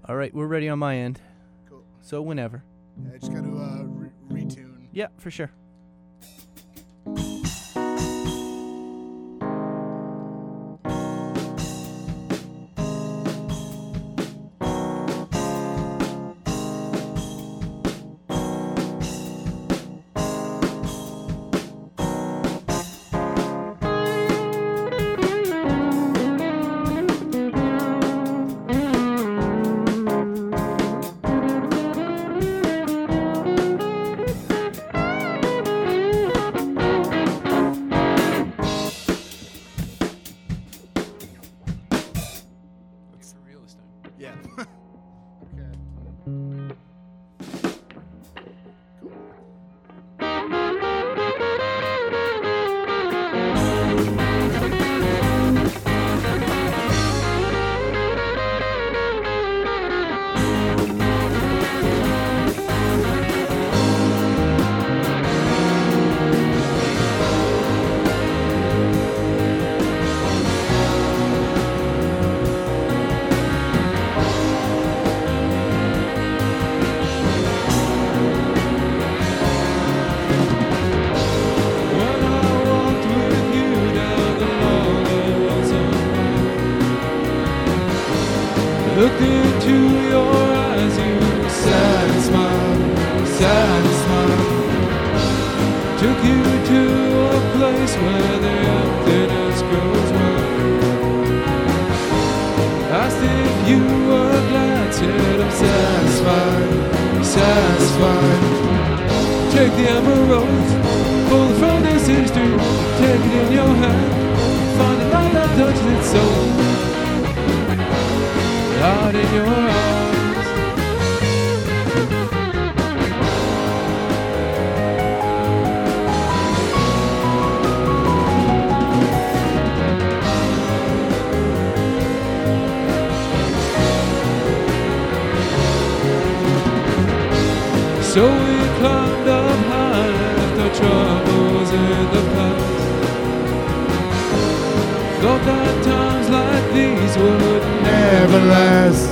All right, we're ready on my end. Cool. So whenever. Yeah, I just got to retune. Yeah, for sure. Yeah. Looked into your eyes, you sad and smile. Took you to a place where the emptiness grows wild. Asked if you were glad, said I'm satisfied. Take the emeralds, pull the from this history, take it in your hand, find a light that touches its soul. Out in your arms. So we climbed up high, left our troubles in the past. Thought that times like these would never last.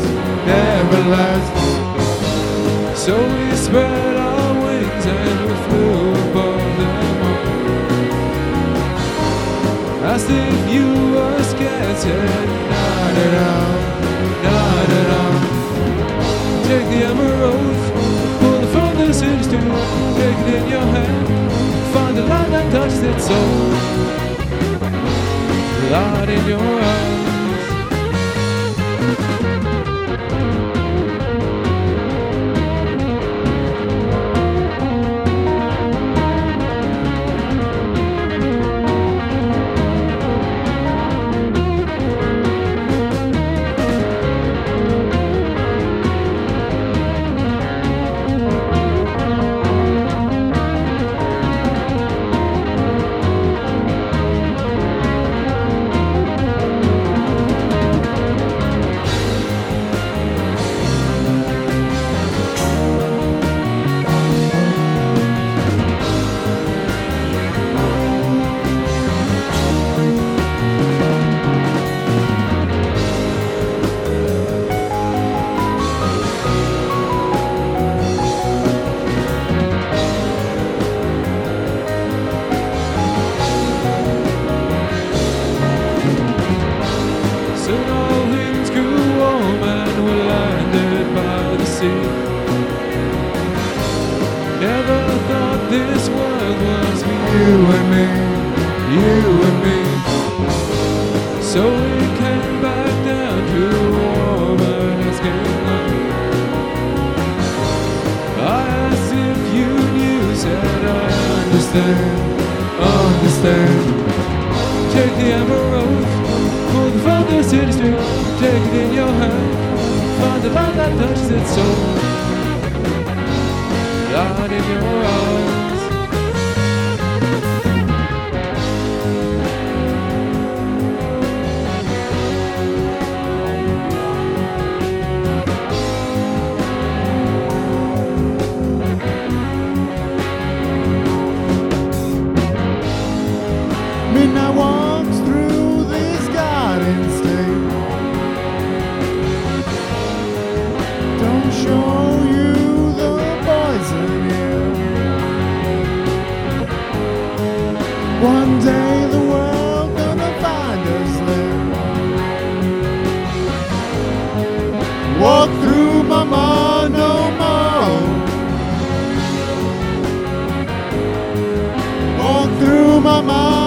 So we spread our wings and we flew above them all. Asked if you were scared, said not at all. Take the emeralds, pull the from the sister, take it in your hand, find the light that touches its soul. Light in your eyes. Never thought this world was for you and me. So we came back down to warm Alaskan land. I asked if you knew, said I understand. Take the emeralds, pull the from the city street, take it in your hand, find the light that touches its soul. Light in your eyes. Midnight walks through this garden state. my mind.